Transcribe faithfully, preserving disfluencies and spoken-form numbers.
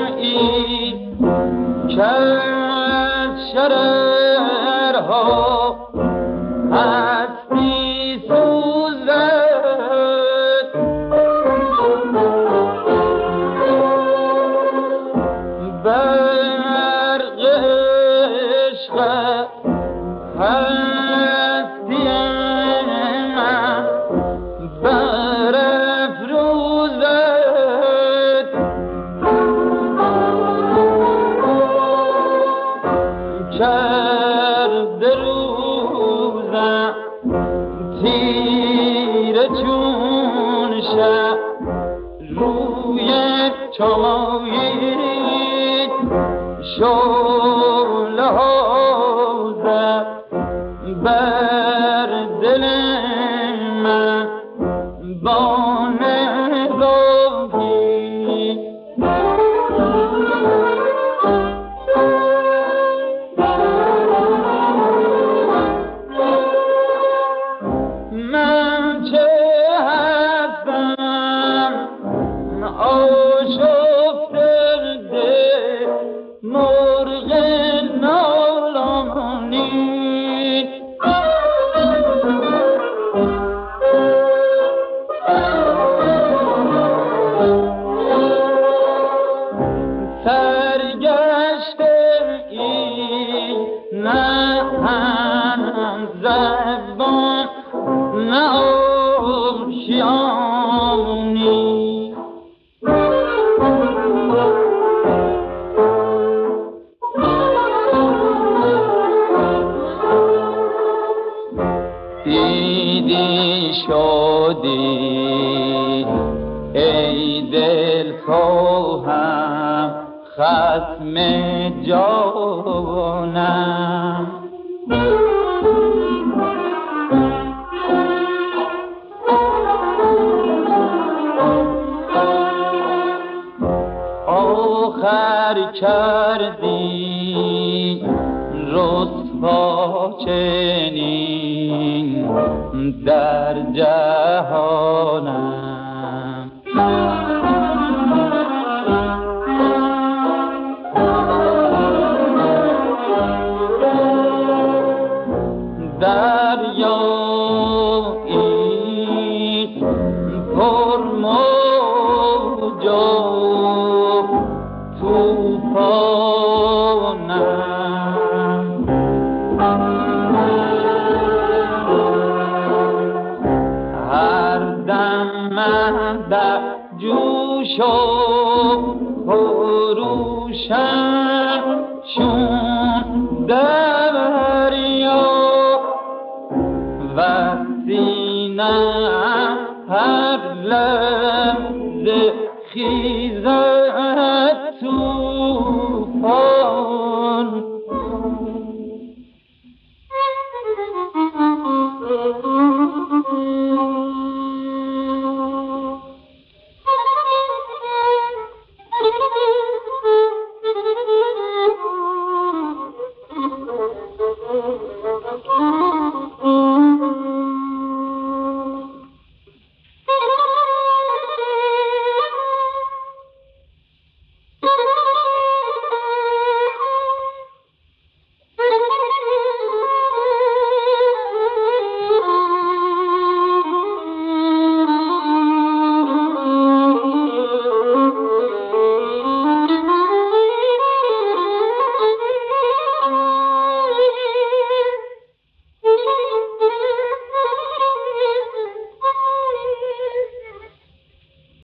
ای که از شررها هستی سوزد برق عشق هستی من برافروزد کرده روزم تیره چون شب روی چمایید شعله ها زد بر دل من با نگاهی من چه هستم آشفته دل مرغ نالانی سرگشته ای نه هم زبان نه آشیانی دیدی شادی ای دل خواهم ختم جانم آخر کردی رسوا چنین در جهانم دریایی پر موج و طوفانم هر دم من در جوش و خروشم چون دریا و سینه‌ام هر لحظه خیزد تو